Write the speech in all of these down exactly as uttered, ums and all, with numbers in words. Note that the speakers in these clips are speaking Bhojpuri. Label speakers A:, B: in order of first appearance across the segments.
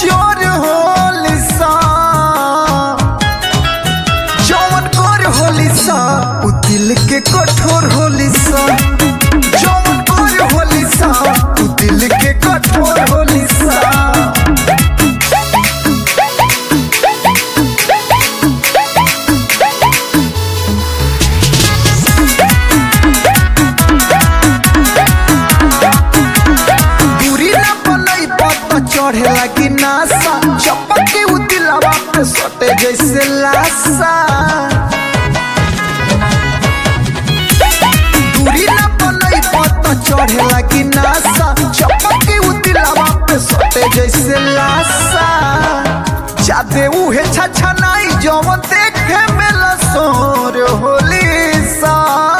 A: चोर होली सा जौन कर होली सा उ दिल के कठोर होली सा जौन कर होली सा उ दिल के कठोर होली सा। चढ़े लगी नासा चपके उ दिलवा पे सटे जैसे लासा दूरी ना बनई पता चढ़े लगी नासा चपके उ दिलवा पे सटे जैसे लासा जादे उहे छछनाई जवन देखे में लसोर होली सा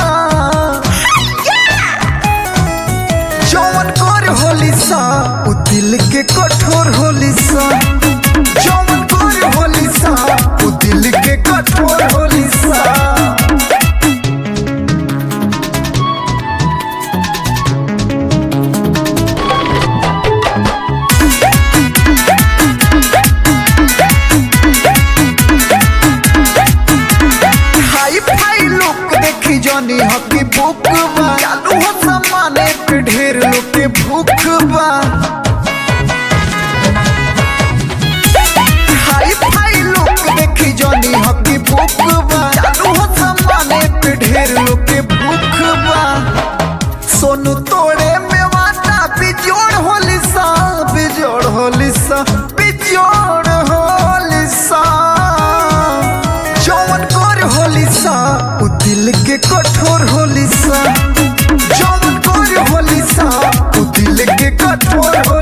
A: जवन कर होली सा उ दिल के कठोर होली सा जवन कर होली सा उ दिल के कठोर होली सा। हाई फाई लोग देखी जानी हकी बुक बा चालू हो समाने पे ढेर लोग के भूख बा हाई फाई लोग देखी जानी हकी बुक बा चालू हो समाने पे ढेर लोग के भूख बा सोनू तोड़े में वाटा बिजोड़ होली सा बिजोड़ होली सा बिजोड़ होली सा जौन कर होली सा उ दिल के कठोर होली सा जौन कर होली सा उ दिल के कठोर